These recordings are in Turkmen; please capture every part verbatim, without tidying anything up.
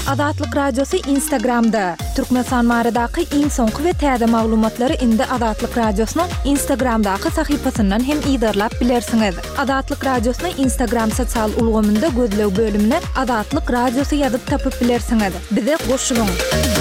Azatlyk Radiosu Instagramda. Türkmenistan maradaky iň soňky we täze maglumatlary indi Azatlyk Radiosynyň Instagramdaky sahypasyndan hem ýydarlap bilersiňiz. Azatlyk Radiosyny Instagram sosial ulgamynda gözlew bölümine Azatlyk Radiosu ýazyp tapyp bilersiňiz. Bize goşulyň.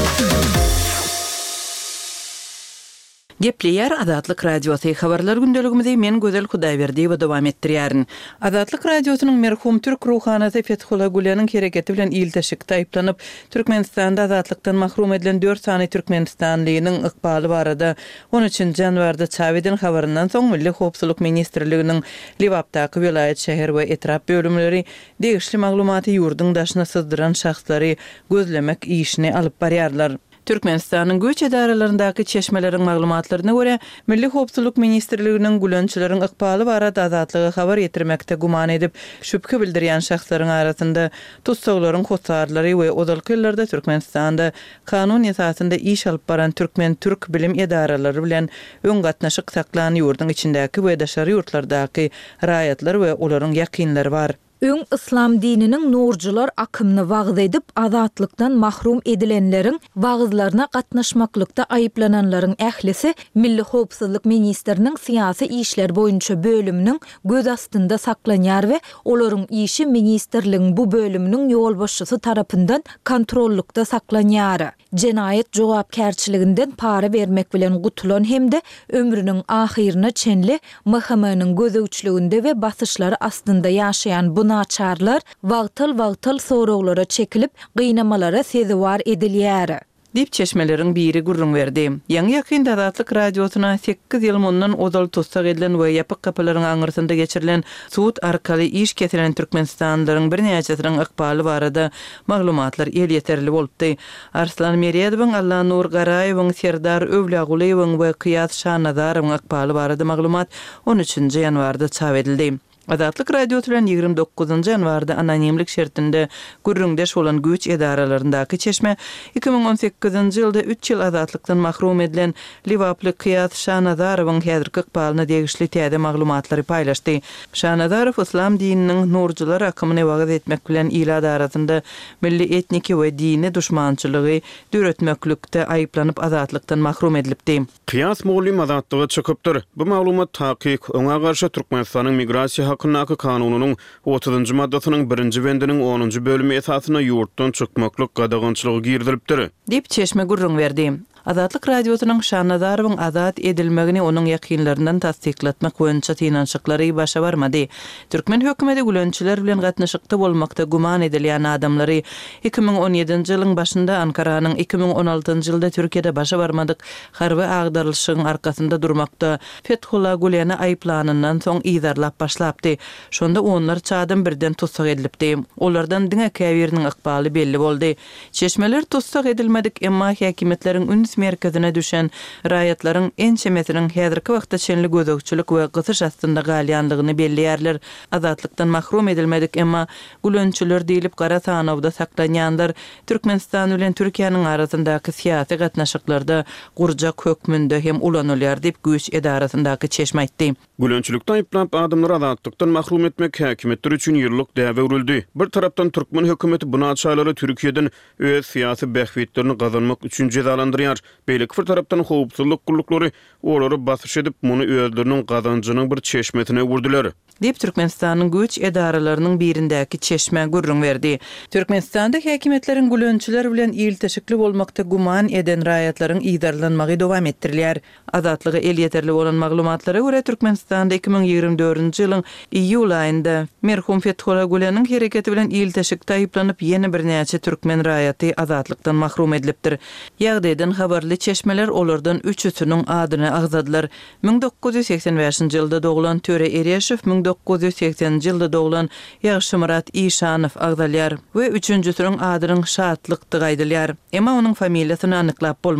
Gepleyer Azatlyk Radiosu habarlar gündeligimizde men Gözel Hudaýberdi we dowam etdirýärin. Azatlyk Radiosynyň merhum türk ruhanaty Fethullah Gulanyň hereketi bilen ýyltaşykda aýplanyp Türkmenistanda azatlykdan mahrum edilen dört sany türkmenistanlynyň ykbaly barada on üçinji ýanwarda çap edilen habaryndan soň Milli Howpsuzlyk Ministrliginiň Liwapdaky vilayet şäher we etrap bölümleri degişli maglumaty ýurduň daşyna sızdyran şahslary gözlemek işini alyp barýarlar. Türkmenistanyň göç edaralaryndaky çeşmeleriň maglumatlaryna görä, Milli Howpsuzlyk Ministrliginiň gulançylaryň ykbaly barada azatlygy habar ýetirmekde guman edip şüphe bildirýän şahslaryň arasynda tutsaglaryň hossarlary we ozalky ýyllarda Türkmenistanda kanun esasynda iş alyp baran türkmen türk bilim edaralary bilen öň gatnaşyk saklan ýurduň içindäki we daşary ýurtlardaky raýatlar we olaryň ýakynlary bar. Öň islam dininiň nurcular akymyny wagz edip azatlykdan mahrum edilenleriň wagzlaryna gatnaşmaklykda aýyplananlaryň ählisi Milli Howpsuzlyk Ministriniň syýasy işler boýunça bölüminiň göz astynda saklanýar we olaryň işi ministrligiň bu bölüminiň ýol başçysy tarapyndan kontrollukda saklanýar. Jenaýet jogapkärçiliginden para bermek bilen gutulan hemde ömrüniň ahyryna çenli mahkemanyň gözegçiliginde we basyşlary astynda ýaşaýan bu naçarlar wagtyl-wagtyl soraglara çekilip gynamalara sezewar edilýär. Dip çeşmeleriň biri gurrun berdi. Ýa-ni ýakynda Azatlyk Radiosyna sekiz ýyl mundan ozal tutsak edilen we ýapyk kapylaryň aňyrsynda geçirilen suud arkaly iş ketiren türkmenistanlylaryň bir näçesiň ykbaly barada maglumatlar el ýeterli bolupdy. Arslan Meriýedowyň, Allah Nur Garaýewyň, Serdar Övlagulyň we Qiyas Şahnadarowyň ykbaly barada maglumat on üçinji ýanwarda çap edildi. Azatlyk Radiosu bilen ýygrimi dokuzunji ýanwarda anonimlik şertinde gürrüňdeş bolan güç edaralaryndaky çeşme iki ming on sekizinji ýylda üç ýyl azatlykdan mahrum edilen Liwaply Qiyas Şahnadarowyň häzirki ykbalyna degişli täze maglumatlary paýlaşdy. Şahnadarow islam dininiň nurcular akymyny wagz etmek bilen ýylar arasynda milli etniki we dini düşmançylygy döretmeklikde aýyplanyp azatlykdan mahrum edilipdi. Qiyas Moğlim azatlygy çykypdyr. Bu maglumat takyk oňa garşy Türkmenistanyň migrasiýa hakynaky kanunynyň otuzunji maddasynyň birinji bendiniň onunji bölümi esasyna ýurtdan çykmaklyk gadagynçylygy girdilipdir. Dip çeşme gurrun berdi. Azatlyk Radiosynyň Şahnadarowyň azat edilmegini onuň ýakynlaryndan tasdiklatmak boýunça tynançyklary başa barmady. Türkmen hökümeti gulançylar bilen gatnaşykda bolmakda guman edilýän adamlary iki ming on ýedinji ýylyň başynda Ankaranyň iki ming on altynji ýylda Türkiýede başa barmadyk harby agdarlyşygyň arkasynda durmakda Fethullah Gulany aýplanandan soň ýydarlap başlapdy. Şonda onlar çadan birden tutsak edilipdi. Olardan diňe käbiriniň ykbaly belli boldy. Çeşmeler tutsak edilmedik, emma häkimetleriň merkezine düşen raýatlaryň ençemesiniň häzirki wagtda çenli gözegçilik we gysyş astynda galýanlygyny belliýärler. Azatlykdan mahrum edilmedik, emma gulançylar diýilip gara sanawda saklanýanlar Türkmenistan bilen Türkiýanyň arasyndaky syýasy gatnaşyklarda gurjak hökmünde hem ulanylýar diýip güç edarasyndaky çeşme aýtdy. Gulançylykdan aýplanyp adamlary azatlykdan mahrum etmek häkimetler üçin ýyllyk däwe urildi. Bir tarapdan Türkmen hökümeti bu naçalary Türkiýeden öz syýasy bähwitlerini gazanmak üçin cezalandyrýar. Beýlik bir tarapdan howpsuzlyk gullukları olary basyş edip muny özleriniň gazanjynyň bir çeşmetine wurdular. Dip Türkmenistanyň güç edaralarının birindäki çeşme gurrun berdi. Türkmenistanda häkimetleriň gulançylar bilen ýyltaşykly bolmakda guman eden raýatlaryň ýydarlanmagy dowam etdirilýär. Azatlygy el ýeterli bolan maglumatlara görä Türkmenistanda iki ming ýygrimi dördünji ýylyň iýul aýynda merhum Fethullah Gulanyň hereketi bilen ýyltaşykda aýyplanyp ýene bir näçe türkmen raýaty azatlykdan mahrum edilipdir. Ýagdaýdan habarly çeşmeler olardan üçüsiniň adyny agzadylar. ming dokuz ýüz seksen beşinji ýylda doglan Töre Erýeşew, ming dokuz ýüz sekseninji ýylda doglan Ýagşymurat Işanow agzalýar we üçünjüsiniň adynyň Şatlyk diýilýär. Emma onuň familiýasyny anyklap bolmady.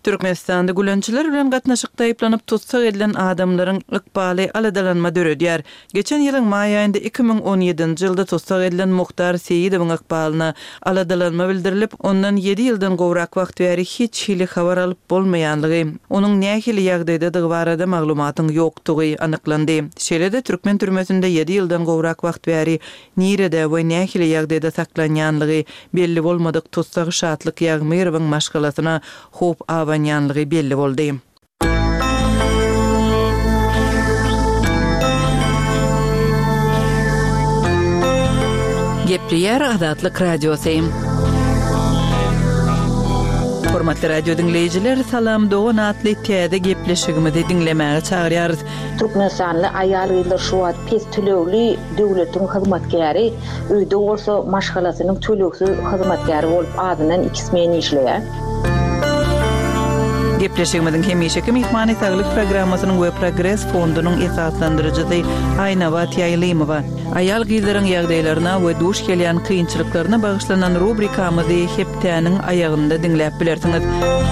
Türkmenistanda gülönçüler bilen gatnaşykda aýyplanyp tutsak edilen adamlaryň ykbaly aladalanma döredýär. Geçen ýylyň may aýynda iki ming on ýedinji ýylda tutsak edilen Muhtar Seyidowyň ykbalyna aladalanma bildirilip, ondan ýedi ýyldan gowrak wagt bäri hiç hili habar alyp bolmaýanlygy, onuň nähili ýagdaýda dy barada maglumatyň ýokdugy anyklandy. Şeýle-de Türkmen türmesinde ýedi ýyldan gowrak wagt bäri nirede we nähili ýagdaýda saklanýanlygy belli bolmadyk tutsak şatlyk ýagmyryň maşgalasyna hop awanýanlygy belli boldy. Gepliýär Azatlyk radiosu. Hormatly radio dinleyijiler, salam dogan atly täze gepleşigimizi dinlemäge çagyrýarys. Türkmenistanly aýalgylar şu wagt pes tölegli döwletiň hyzmatkäri, öýde bolsa maşgalasynyň töleksiz hyzmatkäri bolup adynan iki smen işleýär. Gepleşigimizin hemişeki mihmany saglyk programmasynyň we Progress fondunyň esaslandyrjysy Aýnabat Ýaýlymowa aýal gyzlaryň ýagdaýlaryna we duş gelýän kynçylyklaryna bagyşlanan rubrikamyzy heptäniň aýagynda dinläp bilersiňiz.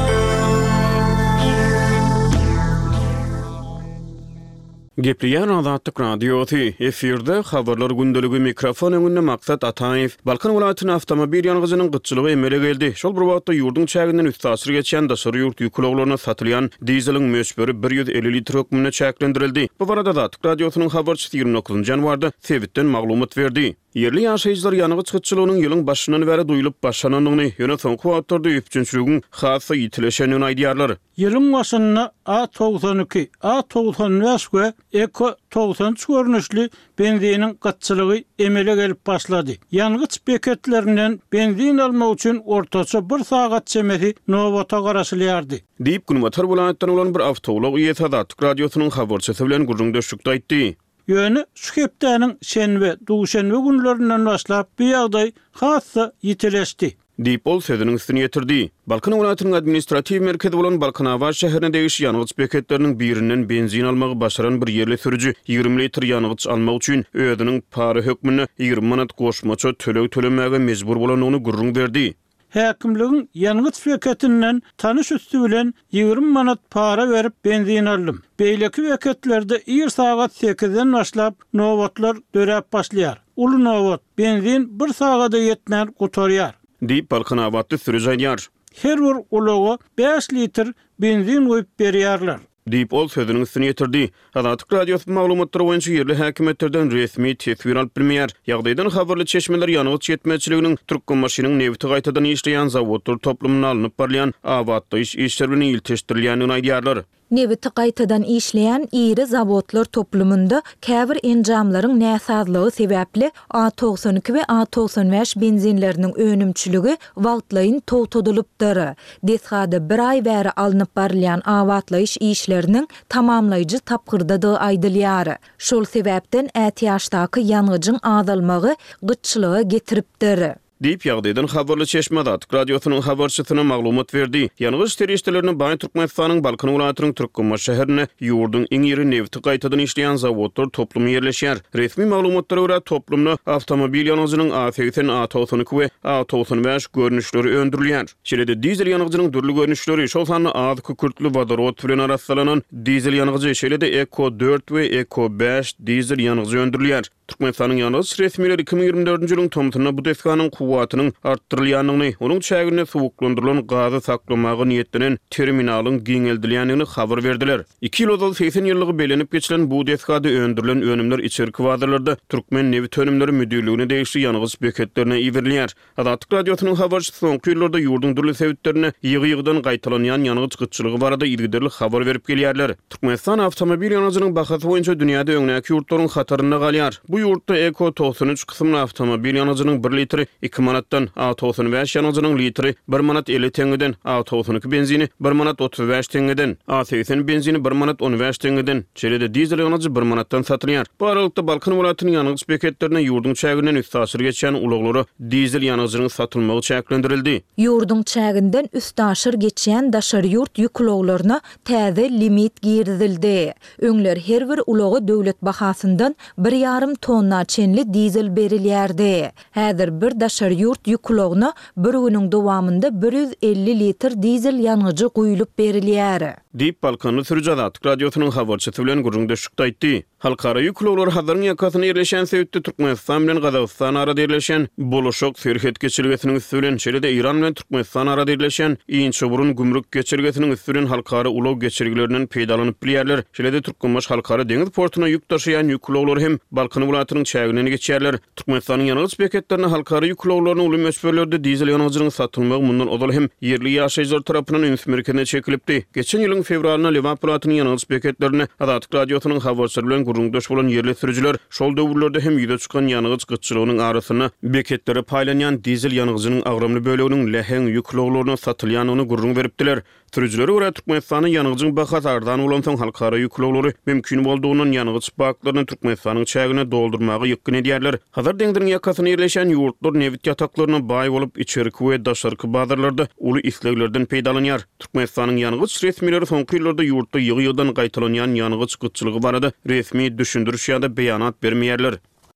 Gepliýän Azatlyk radiosu efirde habarlar gündöligi mikrofon öňünde maksat Ataýew. Balkan welaýatynyň awtomobil ýangyjynyň gyçylygy emele geldi. Şol bir wagtda ýurdun çäginden üstasyr geçen daşary ýurt ýükloglaryna satylýan dizeliň möçberi bir ýüz elli litr hökmüne çäklendirildi. Bu barada Azatlyk radiosynyň habarçysy ýigirme dokuzynjy ýanwarda sebitden maglumat berdi. Yerli ýaşaýjylar ýanygy çykytçylygynyň ýylyň başyndan bäri duýulyp başlananyny ýöne soňky wagtlarda üpçünçiligiň hasy ýitileşenini aýdýarlar. Ýylyň başynda A doksan iki, A doksan beş we Eko doksan görnüşli benzinin gatçylygy emele gelip başlady. Ýangıç beketlerinden benzin almak üçin ortaça bir sagat çemesi nowata garaşylýardy. Diýip Gülmatar welaýatynyň bolan bir awtolog ýet Azatlyk radiosynyň habarçysy bilen gurrun döşükde aýtdy. Ýöne şu hepdäniň şenbe, duşenbe günlerinden başlap bu ýagdaý hasy ýitileşdi. Diýip ol sözüniň üstüne ýetirdi. Balkan welaýatynyň administrativ merkezi bolan Balkanawaz şäherine degişi ýanygyç beketleriniň birinden benzin almagy başaran bir ýerli sürüji ýigirme litr ýanygyç almak üçin özüniň para hökmüne ýigirme manat goşmaça töleg tölemäge mejbur bolanyny gurrun berdi. Häkimligiň ýanygyç beketinden tanış üstü bilen ýigirme manat para berip benzin aldım. Beýleki beketlerde ir sagat sekizden başlap nowatlar döräp başlaýar. Ulu nowat benzin bir sagada ýetmän gutarýar. Diýip Balkanawatly sürüji aýdýar. Her bir ulaga beş litr benzin goýup berýärler. Diýip ol sözüniň üstüne ýetirdi. Azatlyk radiosu maglumatlary boýunça ýerli häkimetlerden resmi tesbir alyp bilmeýär. Ýagdaýdan habarly çeşmeler ýanygyç ýetmezçiliginiň Türkmenmaşynyň newti gaýtadan işleýän zawodlar toplumyna alınıp barlayan awatlyş işler bilen ilteşdirilýänini aýdýarlar. Newti gaýtadan işleýän iri zawodlar toplumunda käbir enjamlaryň näsazlygy sebäpli A doksan iki we A doksan beş benzinleriniň önümçüligi wagtlaýyn towtadylypdyr. Deshada bir ay bäri alınıp barlayan awatlyş işleriniň tamamlaýjy tapgyrda da aýdylýar. Şol sebäpden ätiýaşdaky ýanygyjyň azalmagy gyçylyga getiripdir. Diýip ýagdaýdan habarly çeşme Azatlyk radiosynyň habarçysyna maglumat berdi. Ýanygyç terişlerini Baý Türkmenistanyň Balkan welaýatynyň Türkmenmaş şäherine ýurdun iň iri newti gaýtadan işleýän zawodlar toplumy ýerleşýär. Resmi maglumatlara görä toplumda awtomobil ýanygynyň A seksen, A doksan iki we A doksan beş görnüşleri öndürilýär. Şeýle-de dizel ýanygynyň dürli görnüşleri şol sanly az kükürtlü vodorod bilen araslanan dizel ýanygy şeýle-de Eko dört we Eko beş dizel ýanygy öndürilýär. Türkmenistanyň ýanygyç resmileri iki ming ýigirme dördünji ýylyň tomtunyna bu deskanyň kuwatynyň artdyrylýanyny, onuň çägine sowuklandyrylan gazy saklamagy niýetlenen terminalyň giňeldilýänini habar berdiler. iki ýyl seksen ýyllygy belenip geçilen bu deskada öndürilen önümler içerki wagtlarda Türkmen Newit Önümleri Müdürlüğüne degişli ýanygyç beketlerine iwerilýär. Azatlyk radiosynyň habarçysy soňky ýyllarda ýurdun dürli sebäplerine ýygy-ýygydan gaýtalanýan ýanygyç gyçylygy barada ilgiderli habar berip gelýärler. Türkmenistan awtomobil ýanygynyň bahasy boýunça dünýäde öňnäki ýurtlaryň hatarynda galýar. Bu ýurtda Eko doksan üç kysymly awtomobil ýanygynyň bir litri iki manatdan, A doksan beş ýanygynyň litri bir manat elli teňeden, A doksan iki benzini bir manat otuz beş teňeden, A seksen benzini bir manat on beş teňeden, çelede dizel ýanygy bir manatdan satylýar. Bu aralykda Balkan welaýatynyň ýanygyç beketlerine ýurdun çäginden üstasyr geçen ulaglary dizel ýanygynyň satylmagy çäklendirildi. Ýurdun çäginden üstasyr geçen daşary ýurt ýükloglaryna täze limit girdildi. Öňler her bir ulagy döwlet bahasyndan bir ýarym tonna çenli dizel berilýärdi. Häzir bir daşary Yaşar Yurt ýükloguna bir günüň dowamında bir yüz elli litr dizel ýanyjy guýulyp berilýär. Dip Balkanly Sürücü Adatlyk Radiosynyň habarçysy bilen gurrundaşykda aýtdy. Halkara ýükloglar hazaryň ýakasyna ýerleşen sebäpde Türkmenistan bilen Gazawstan arada ýerleşen boluşok serhet geçirgesiniň üstünden şeride İran bilen Türkmenistan arada ýerleşen iňçe burun gümrük geçirgesiniň üstünden halkara ulaw geçirgelerinden peýdalanyp bilýärler. Şeride Türkmenbaş halkara deňiz portuna ýük taşıyan ýükloglar hem Balkan welatynyň çägine geçýärler. Türkmenistanyň ýanygyç beketlerine halkara ýükloglaryny uly meşberlerde dizel ýanyjynyň satylmagy mundan odal hem yerli ýaşaýjylar tarapyndan üns merkezine çekilipdi. Geçen ýylyň fevralyna Livan welatynyň ýanygyç beketlerine Adatlyk Radiosynyň habarçylary bilen gurrundaş bolan yerli sürüjüler şol döwürlerde hem ýüze çykan ýanygyç gyçylygynyň arasyna beketlere paýlanýan dizel ýanygynyň agramly böleginiň lehen ýükloglaryna satylýanyny gurrun beripdiler. Sürüjülere görä Türkmenistanyň ýanygyçyň bahasardan bolan soň halkara ýüklogları mümkin boldugyny ýanygyç baklaryny Türkmenistanyň çägine doldurmagy ýykyn edýärler. Hazır deňdiriň ýakasyna ýerleşen ýurtlar nevit ýataklaryna baý bolup içerki we daşarky bazarlarda uly isleglerden peýdalanýar. Türkmenistanyň ýanygyç resmileri soňky ýyllarda ýurtda ýygy-ýygydan gaýtalanýan ýanygyç gyçylygy barada resmi düşündürüş ýa-da beýanat bermeýärler.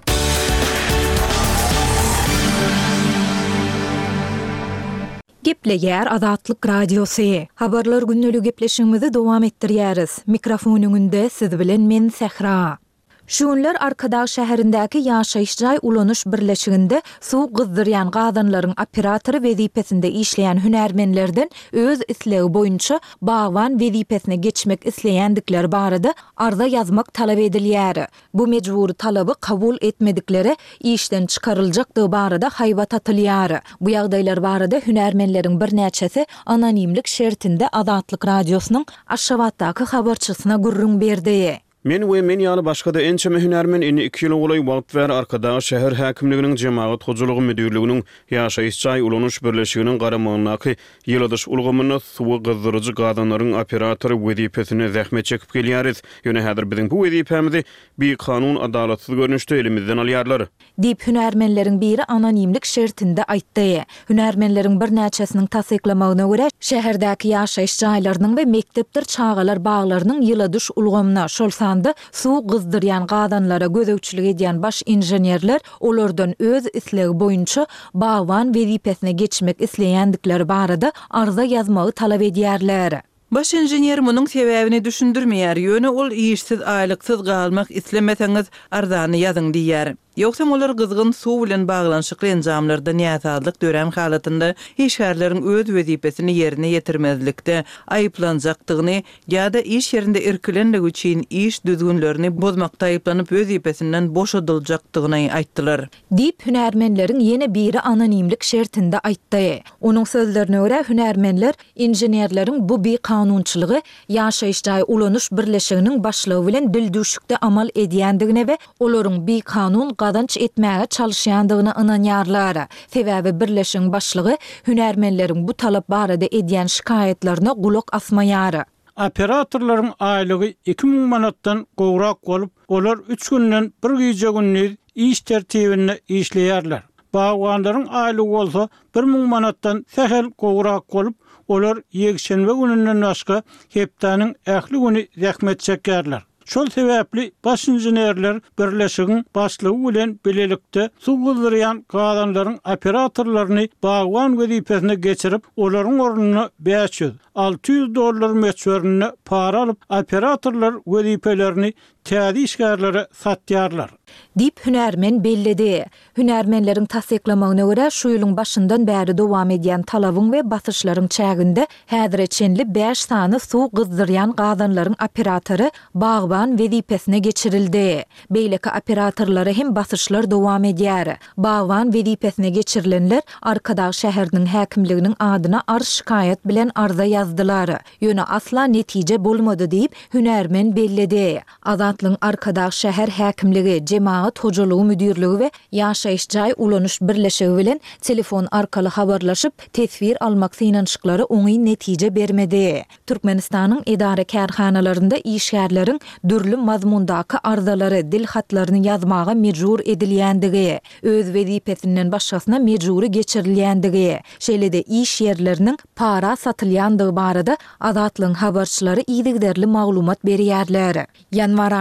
Gepleýär Adatlyk Radiosy. Habarlar günnälik gepleşigimizi dowam etdirýäris. Mikrofonyňynda siz bilen men Sehra. Şu günler Arkadağ şäherindäki ýaşaýyş jaý ulanyş birleşiginde suw gyzdyrýan gadanlaryň operatory wezipesinde işleýän hünärmenlerden öz islegi boýunça bagwan wezipesine geçmek isleýändikleri barada arza ýazmak talap edilýär. Bu mejburi talaby kabul etmedikleri işden çykaryljakdygy barada haýbat atylýar. Bu ýagdaýlar barada hünärmenleriň bir näçesi anonimlik şertinde Adatlyk Radiosynyň Aşgabatdaky habarçysyna gurrun berdi. Men we men ýaly başga da ençeme hünärmen indi iki ýyl golay wagt ber Arkadaş şäher häkimliginiň jemaat hojulugy müdürliginiň ýaşaýyş jaý ulanyş birleşiginiň garamagyny ýyladyş ulgamyny suwy gyzdyrjy gadanlaryň operatory wezipesine zähmet çekip gelýäris. Ýöne häzir biziň bu wezipemizi bir kanun adalatsyz görnüşde elimizden alýarlar. Dip hünärmenleriň biri anonimlik şertinde aýtdy. Hünärmenleriň bir näçesiniň tasyklamagyna görä şäherdäki ýaşaýyş jaýlarynyň we mektepler çağalar baglarynyň ýyladyş ulgamyna şol suw gyzdyrýan gadanlara gözegçilik edýän baş inženerler olardan öz islegi boýunça bagwan wezipesine geçmek isleýändikleri barada arza ýazmagy talap edýärler. Baş inžener munyň sebäbini düşündirmeýär. Ýöne ol işsiz aýlyksyz galmak islemeseňiz arzany ýazyň diýär. Ýoksa olar gyzgyn suw bilen baglanşykly enjamlarda näzarlyk dören halatynda işgärleriň öz wezipesini ýerine ýetirmezlikde aýyplanjakdygyny ýa-da iş ýerinde erkilenligi üçin iş düzgünlerini bozmakda aýyplanyp wezipesinden boşadyljakdygyny aýtdylar. Dip hünärmenleriň ýene biri anonimlik şertinde aýtdy. Onuň sözlerine görä hünärmenler inženerleriň bu bir kanunçylygy ýaşaýyş jaý ulanyş birleşiginiň başlygy bilen dildüşükde amal edýändigine we olaryň bir kanun gadanç etmäge çalışýandygyna ynanýarlar. Sebäbi birleşigiň başlygy hünärmenleriň bu talap barada edýän şikaýetlerine gulak asmaýar. Operatorlaryň aýlygy iki miň manatdan gowrak bolup, olar üç günden bir gece günni iş tertibinde işleýärler. Bagwanlaryň aýlygy bolsa bir miň manatdan sehel gowrak bolup, olar ýekşenbe gününden başga hepdanyň ähli güni zähmet çekýärler. Şol sebäpli baş inženerler birleşigiň başlygy bilen bilelikde suw gyzdyrýan gadanlaryň operatorlaryny bagwan wezipesine geçirip, olaryň ornuny beş yüz altı yüz dollar meçberini para alyp operatorlar wezipelerini täze işgärlere satýarlar. Dip hünärmen bellidi. Hünärmenleriň tasyklamagyna görä şu ýylyň başyndan bäri dowam edýän talabyň we basyşlaryň çäginde häzirçenli beş sany suw gyzdyrýan gadanlaryň operatory bagwan wezipesine geçirildi. Beýleki operatorlary hem basyşlar dowam edýär. Bagwan wezipesine geçirilenler Arkadaş şäheriniň häkimliginiň adyna arş şikaýet bilen arza ýazdylar. Ýöne asla netije bolmady diýip hünärmen bellidi. Azatlyň Arkadaş şäher häkimligi, jemaat hojulugy müdürligi we ýaşaýyş jaý ulanyş birleşigi bilen telefon arkaly habarlaşyp tesbir almak synanşyklary oňy netije bermedi. Türkmenistanyň edara kärhanalarynda işgärleriň dürli mazmundaky arzalary, dil hatlaryny ýazmaga mejbur edilýändigi, öz wezipesinden başgasyna mejburi geçirilýändigi, şeýle-de iş ýerleriniň para satylýandygy barada Azatlyň habarçylary ýygderli maglumat berýärler. Ýanwar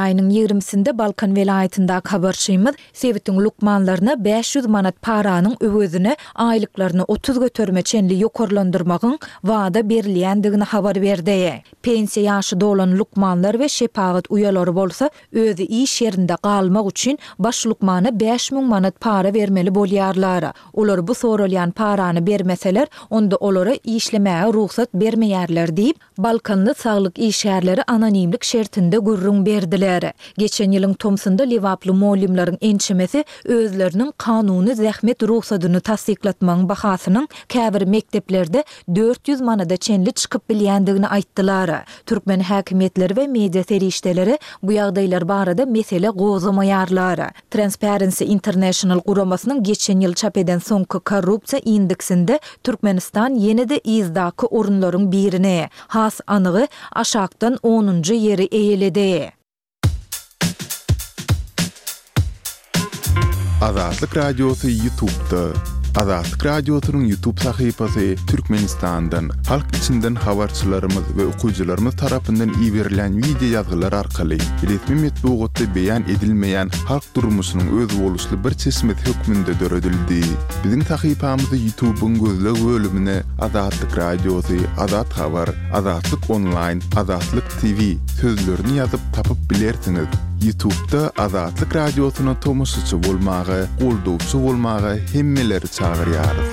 aýynyň ýigrimsinde Balkan welaýatynda habarçymyz Sewitin lukmanlaryna beş yüz manat paranyň öwözüne aýlyklaryny otuz götürme çenli ýokarlandyrmagyň wada berilýändigini habar berdi. Pensiýa ýaşy dolan lukmanlar we şepagat uýalary bolsa özü iş ýerinde galmak üçin baş lukmana beş ming manat para vermeli bolýarlar. Olar bu soralýan parany bermeseler, onda olara işlemäge ruhsat bermeýärler diýip Balkanly saglyk işgärleri anonimlik şertinde gurrun berdiler. Geçen ýylyň Tomsunda Liwaply molimlaryň ençemesi özleriniň kanuny zähmet ruhsatyny tasdiklatmagyň bahasynyň käbir mekteplerde dört yüz manada çenli çykyp bilýändigini aýtdylar. Türkmen häkimetleri we media serişdeleri bu ýagdaýlar barada mesele gozamaýarlar. Transparency International guramasynyň geçen ýyl çap eden soňky korrupsiýa indeksinde Türkmenistan ýene-de izdaky orunlaryň birine, has anygy aşakdan onuncu ýeri eýeledi. Azatlyk Radiosu YouTube'da. Azatlyk Radiosu'nun YouTube sahypasy Türkmenistan'dan, halk içinden habarçylarymyz we okuwçylarymyz tarapyndan iýerilen video ýazgylar arkaly resmi metbuatda beýan edilmeýän halk durmuşynyň öz boluşly bir çeşmet hökmünde döredildi. Biziň sahypamyzy YouTube'un gözleg bölümine Azatlyk Radiosu, Azat Habar, Azatlyk Online, Azatlyk T V sözlerini ýazyp tapyp bilersiňiz. YouTube'da Azatlyk Radiosu'na tomoşçy bolmagy, goldowçy bolmagy hemmeleri çağırýarys.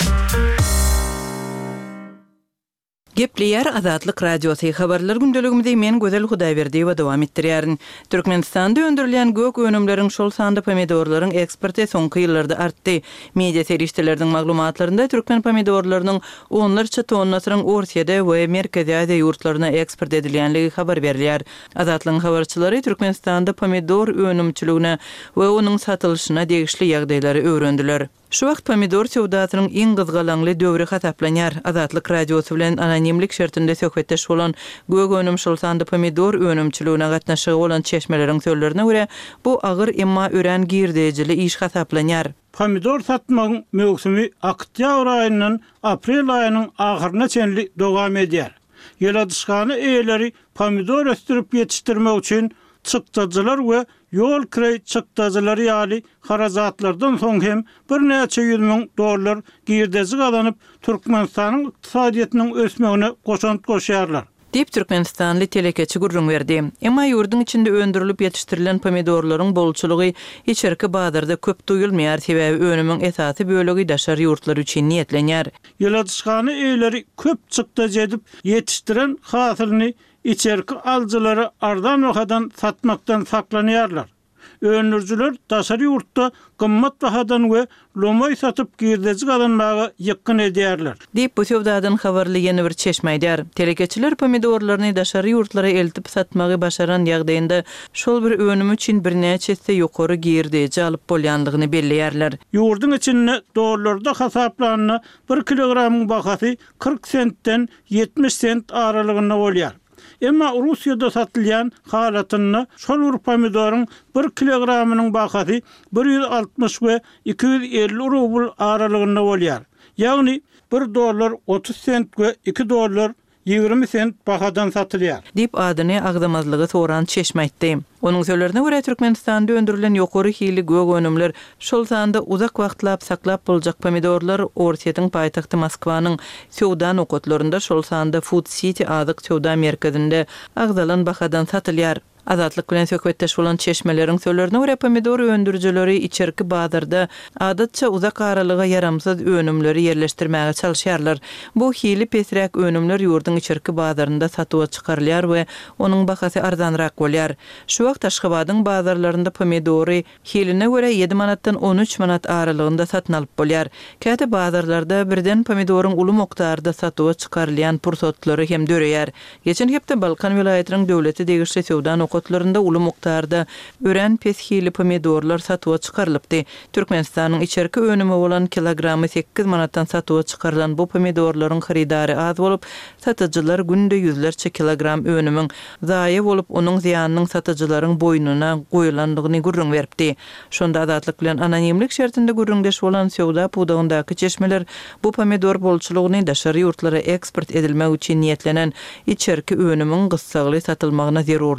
Gepleýär Azatlyk Radiosu habarlar gündeligimizde men Gözel Hudaýberdi we dowam etdirýärin. Türkmenistanda öndürilen gök önümleriň şol sanda pomidorlaryň eksporty soňky ýyllarda artdy. Media serişdeleriň maglumatlarynda türkmen pomidorlarynyň onlarça tonnasynyň Orsiýada we Merkezi Aziýa ýurtlaryna eksport edilýänligi habar berilýär. Azatlyň habarçylary Türkmenistanda pomidor önümçiligine we onuň satylşyna degişli ýagdaýlary öwrendiler. Şu wagt pomidor sowdasynyň iň gyzgalanly döwri hasaplanýar. Azatlyk Radiosu bilen anonimlik şertinde söhbetdeş bolan gök önüm şolsanda pomidor önümçiligine gatnaşygy bolan çeşmeleriň sözlerine görä, bu agyr emma ören girdejili iş hasaplanýar. Pomidor satmagyň mögsümi oktýabr aýyndan aprel aýynyň ahyryna çenli dowam edýär. Ýeladyşgany eýleri pomidor östürip ýetişdirmek üçin çykdadylar we yol kirey çykdadylar ýaly harazatlardan soň hem bir näçe ýüz miň dollar girdesi galanyp Türkmenistanyň ykdysadyýetynyň ösmegine goşant goşýarlar. Dip Türkmenistanly telekeçi gurrun berdi. Emma ýurdun içinde öndürilip ýetişdirilen pomidorlaryň bolçulugy içerki bazarda köp duýulmaýar, sebäbi önümiň esasy bölegi daşar ýurtlar üçin niýetlenýär. Ýeladyşgany eýleri köp çykdaj edip ýetişdiren hasylyny içerki aljylary ardan wakadan satmakdan saklanýarlar. Önürjüler daşary ýurtda gymmat bahadan we lomoy satyp girdejik alanmagy ýykyn edýärler. Diýip bu sowdadan habarly ýene bir çeşme edýär. Telekeçiler pomidorlaryny daşary ýurtlara eltip satmagy başaran ýagdaýynda şol bir önüm üçin bir näçesi ýokary girdeji alyp bolýandygyny belleýärler. Ýurdun içinde dollarda hasaplanyny bir kilogramyň bahasy kırk sentden yetmiş sent aralygyna bolýar. Emma Russiýada satylýan halatyny şol pomidoryň bir kilogramynyň bahasy bir yüz altmış we iki yüz elli rubl aralygyna bolýar. Ýagny bir dollar otuz sent we iki dollar ýigirmi sent bahadan satylýar. Dip adyny agdamazlygy soran çeşme aýtdy. Onuň sözlerine görä Türkmenistanda öndürilen ýokary hili gök önümler şol sanda uzak wagtlap saklap boljak pomidorlar Orsiýatyň paýtagty Moskwanyň sowda nokotlarynda şol sanda Food City adyk sowda merkezinde agdalan bahadan satylýar. Azatlyk bilen söhbetdeş bolan çeşmeleriň sözlerine görä pomidor öndürjileri içerki bazarda adatça uzak aralyga yaramsız önümleri ýerleşdirmäge çalyşýarlar. Bu hili pesräk önümler ýurdun içerki bazarynda satywa çykarylýar we onuň bahasy arzanrak bolýar. Şu wagt Aşgabatyň bazarlarynda pomidory hiline görä ýedi manatdan on üç manat aralygynda satyn alyp bolýar. Käte bazarlarda birden pomidoryň uly mokdarda satywa çykarylýan pursatlary hem döreýär. Geçen hepde Balkan welaýatynyň döwleti degişli sowda nokotlarynda uly mokdarda ören peshili pomidorlar satywa çykarylypdy. Türkmenistanyň içerki önümi bolan kilogramy sekiz manatdan satywa çykarylan bu pomidorlaryň haridary az bolup, satyjylar günde yüzlerçe kilogram önümiň zaýy bolup, onuň ziýanynyň satyjylaryň boýnuna goýulandygyny gurrun beripdi. Şonda azatlyk bilen anonimlik şertinde gurrundeş bolan sowda pudagyndaky çeşmeler bu pomidor bolçulugyny daşary ýurtlara eksport edilmek üçin niýetlenen içerki önümiň gyssagly satylmagyna zerurlygyň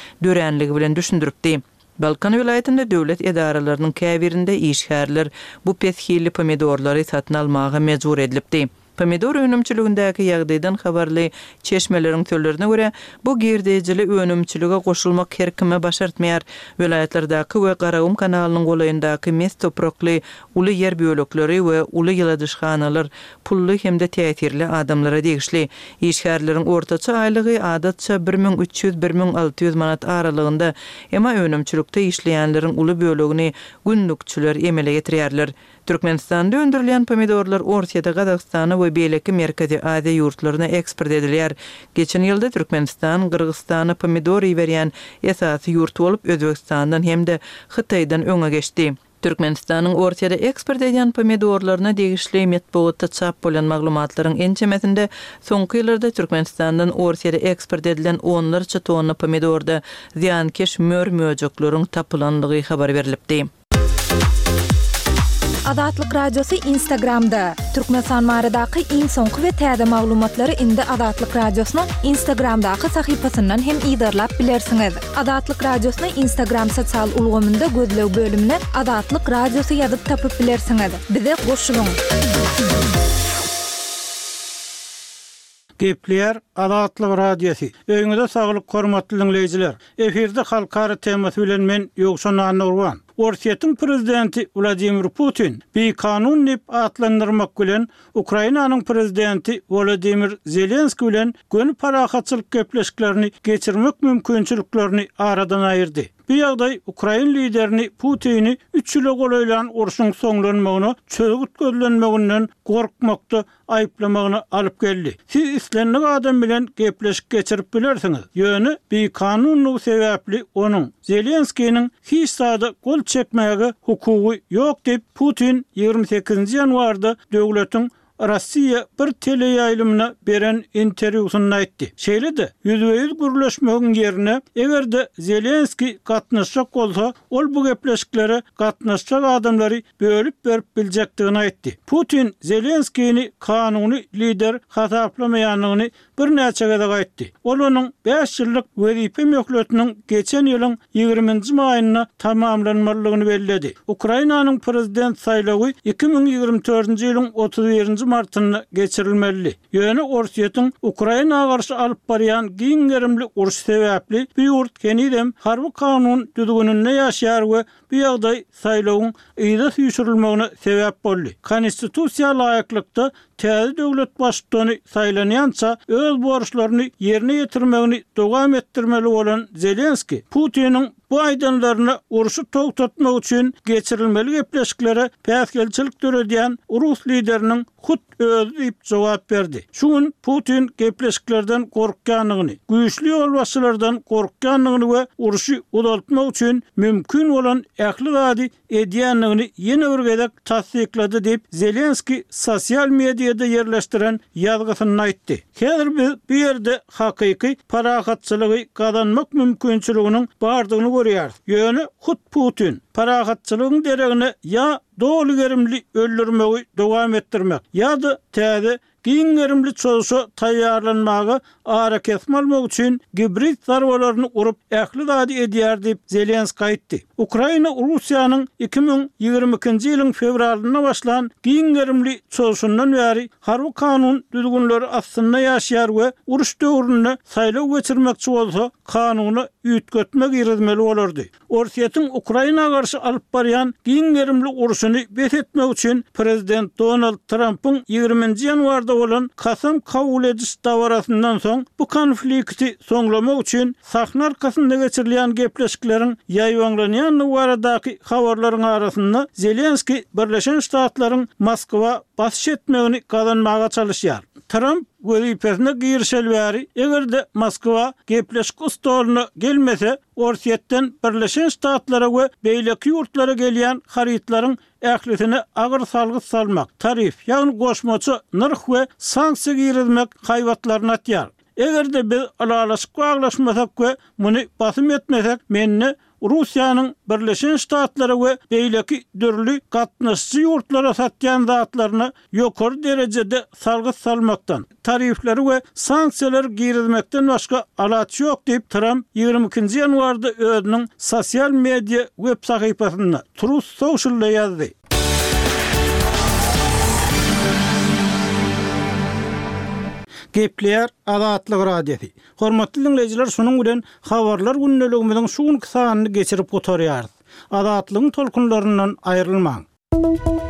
dörenligi bilen düşündiripdi. Balkan vilayetinde döwlet edaralarynyň käbirinde işgärler bu pesхилli pomidorlary satyn almaga mejbur edilipdi. Pomidor önümçülüğündäki ýagdaýdan habarly çeşmeleriň türlerine göre bu girdejili önümçülüge goşulmak herkime başartmaýar. Vilayetlerdaky we Garagum kanalynyň golayyndaky mes toprakly uly yer bölekleri we uly ýyladyşhanalar pully hemde täsirli adamlara degişli. İşgärleriň ortaça aýlygy adatça bir miň üç ýüz - bir miň alty ýüz manat aralygynda, emma önümçülükde işleýänleriň uly bölegini gündükçüler emele getirýärler. Türkmenistanda öndürilen pomidorlar Orsiýada, Gazagstana we Beýleki Merkezi Aziýa ýurtlaryna eksport edilýär. Geçen ýylda Türkmenistan Gyrgyzstana pomidor ýeberýän esasy ýurt bolup Özbekistandan hemde Hytaýdan öňe geçdi. Türkmenistanyň Orsiýada eksport edýän pomidorlaryna degişli metbuatda çap bolan maglumatlaryň ençemesinde soňky ýyllarda Türkmenistandan Orsiýada eksport edilen onlarça tonna pomidorda ziýankeş mör möjeklerin tapylandygy habar berilipdi. Adatlyk radiosu Instagramda. Türkmenistan baradaky iň soňky we täze maglumatlary indi Adatlyk radiosynyň Instagramdaky sahypasyndan hem ýydarlap bilersiňiz. Adatlyk radiosyny Instagram sosial ulgamynda gözlew bölümine Adatlyk radiosu ýazyp tapyp bilersiňiz. Bize goşulyň. Gepler Adatlyk radiosu. Öňüňizde saglyk hormatly dinleýijiler. Eferde halkara temasy bilen men Ýogşan Anurwan. Orsiýatyň prezidenti Vladimir Putin bir kanun nip atlandyrmak bilen Ukrainanyň prezidenti Volodymyr Zelenski bilen gönül parahatçylyk gepleşiklerini geçirmek mümkinçiliklerini aradan aýyrdy. Bu ýagdaý Ukrain liderini Putin'i üç ýyla golaýlan urşuň soňlanmagyna çözgüt gözlenmeginden gorkmakda aýplamagyna alyp geldi. Siz islenlik adam bilen gepleşik geçirip bilersiňiz. Ýöne bir kanunly sebäpli onuň Zelenskiň hiç sada gol çekmäge hukugy ýok diýip Putin ýygrimi sekizinji ýanwarda döwletiň Rossiya bir teleýaýlymyna beren interwýusyny aýtdy. Şeýle-de ýüzbe ýüz gürleşmegiň ýerine egerde Zelenski gatnaşjak bolsa, ol bu gepleşiklere gatnaşjak adamlary bölüp berip biljekdigini aýtdy. Putin Zelenskiňi kanuny lider hasaplamaýanyny bir näçe gede aýtdy. Ol onuň beş ýyllyk wezipe möhletiniň geçen ýylyň ýygrimiňji maýyna tamamlanmalygyny bellädi. Ukrainanyň prezident saýlawy iki miň ýygrimi dördünji ýylyň otuz birinji martyna geçirilmeli. Ýöne Orsiýatyň Ukraina garşy alyp barýan giňerimli uruş sebäpli bu ýurt kenidem harby kanun düzgününde ýaşaýar we bu ýagdaý saýlawyň ýyda süýşürilmegine sebäp boldy. Konstitusiýa laýyklykda täze döwlet başçyny saýlanýança öz borçlaryny ýerine ýetirmegini dowam etdirmeli bolan Zelenski Putiniň bu aýdanlaryna uruşy togtatmak üçin geçirilmeli gepleşiklere päsgelçilik töredýän Rus lideriniň hut özü diýip jogap berdi. Şuň Putin gepleşiklerden gorkýanyny, güýçli ýolbaşçylardan gorkýanyny we uruşy uzaltmak üçin mümkin bolan ähli zady edýänligini ýene bir gezek tasdiklady diýip Zelenski sosial mediýada ýerleşdiren ýazgysyny aýtdy. Häzir biz bu ýerde hakyky parahatçylygy gazanmak mümkinçiliginiň bardygyny görýär. Ýöne hut Putin parahatçylygyň deregine ya dolu gerimli öldürmegi dowam etdirmek ýa-da täze giňerimli çözüşe taýýarlanmagy ara kesmalmak üçin gibrit zarwalaryny urup ähli zady edýär diýip Zelenski aýtdy. Ukraina Russiýanyň iki miň ýygrimi ikinji ýylyň fevralyna başlan giňerimli çözüşinden bäri harby kanun düzgünleri aslynda ýaşaýar we uruş döwründe saýlaw geçirmekçi bolsa kanuny üýtgetmek ýermeli bolardy. Orsiýatyň Ukraina garşy alyp barýan giňerimli uruşyny betetmek üçin prezident Donald Trump'yň ýygrimiňji ýanwarda bolan kasam kabul ediş dawarasyndan soň bu konflikti soňlamak üçin sahna arkasynda geçirilýän gepleşikleriň ýaýwanlanýanyny baradaky habarlaryň arasynda Zelenski Birleşen Ştatlaryň Moskwa basyş etmegini gazanmaga çalışýar. Trump wezipesine girişel bäri egerde Moskwa gepleşik ustalyna gelmese Orsiýetden Birleşen Ştatlara we beýleki ýurtlara gelýän harytlaryň ählisine agyr salgys salmak, tarif, ýagny goşmaçy narh we sanksiýa girizmek haýwatlaryny atýar. Egerde biz alalaşyk baglaşmasak we muny basym etmesek, menne Russiýanyň Birleşen Ştatlary we beýleki dörli gatnaşçy ýurtlara satýan zatlaryna ýokary derejede salgys salmaktan, tarifleri we sanksiýalar girizmekden başga alaçy ýok diýip Trump ýygrimi ikinji ýanwarda özüniň sosial media web sahypasynda Truth Social'da ýazdy. Gepler Azatlyk radiosi. Hormatly dinleyijiler, şunuň bilen habarlar günneligimiziň şuň kysanyny geçirip gotarýarys. Azatlygyň tolkunlaryndan aýrylmaň.